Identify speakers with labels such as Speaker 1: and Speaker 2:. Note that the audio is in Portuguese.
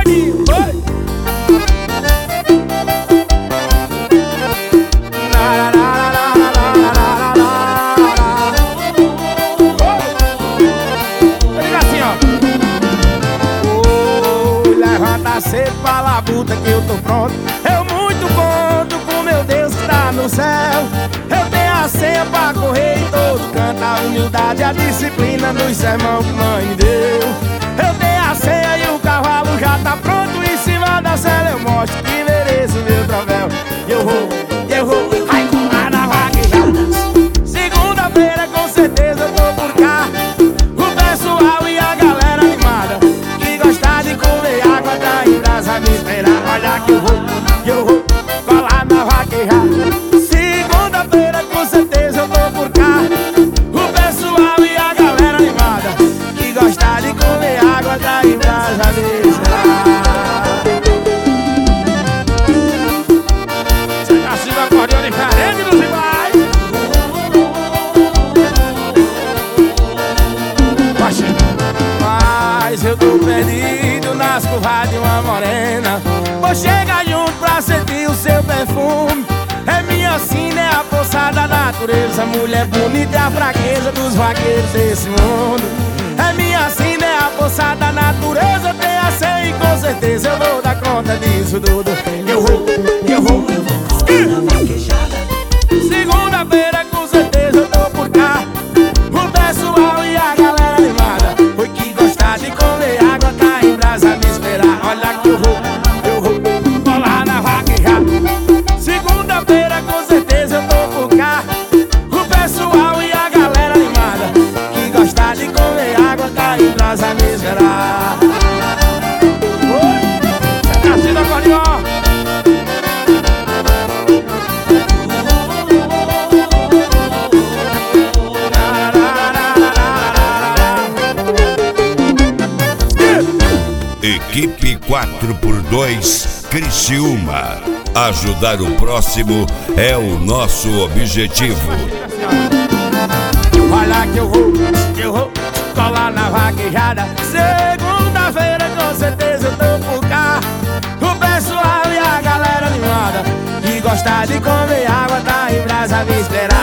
Speaker 1: Tiaguinho.
Speaker 2: Cedo pra labuta que eu tô pronto. Eu muito conto com meu Deus que tá no céu. Eu tenho a senha pra correr em todo canto. A humildade, a disciplina nos sermão que mãe me deu. Eu tenho a senha e o cavalo já tá pronto. Em cima da cela eu mostro que mereço meu troféu. Eu vou, ai, colar na vaquejada. Segunda-feira com certeza eu tô por cá. O pessoal e a galera animada que gosta de comer água tá em brasa me esperar. Olha que eu vou colar na vaquejada. Segunda-feira com certeza eu tô por cá. O pessoal e a galera animada que gosta de comer água tá em brasa me esperar. Você tá se acordeando diferente dos rivais. Mas eu tô perdido nas curvas de uma morena. Vou chegar junto pra sentir o seu perfume. É minha sina, é a força da natureza. Mulher bonita é a fraqueza dos vaqueiros desse mundo. É minha sina, é a força da natureza. Tem a senha e com certeza eu vou dar conta disso tudo. Eu vou segunda-feira com certeza eu tô por cá. O pessoal e a galera animada foi que gostar de comer água tá em brasa me esperar. Olha que eu vou colar na vaquejada. Segunda-feira com certeza eu tô por cá. O pessoal e a galera animada que gostar de comer água tá em brasa me esperar. Oi, tá sendo acordeon.
Speaker 3: Equipe 4x2 Criciúma. Ajudar o próximo é o nosso objetivo.
Speaker 2: Olha que eu vou colar na vaquejada. Segunda-feira com certeza eu tô por cá. O pessoal e a galera animada que gosta de comer água tá em brasa me esperar.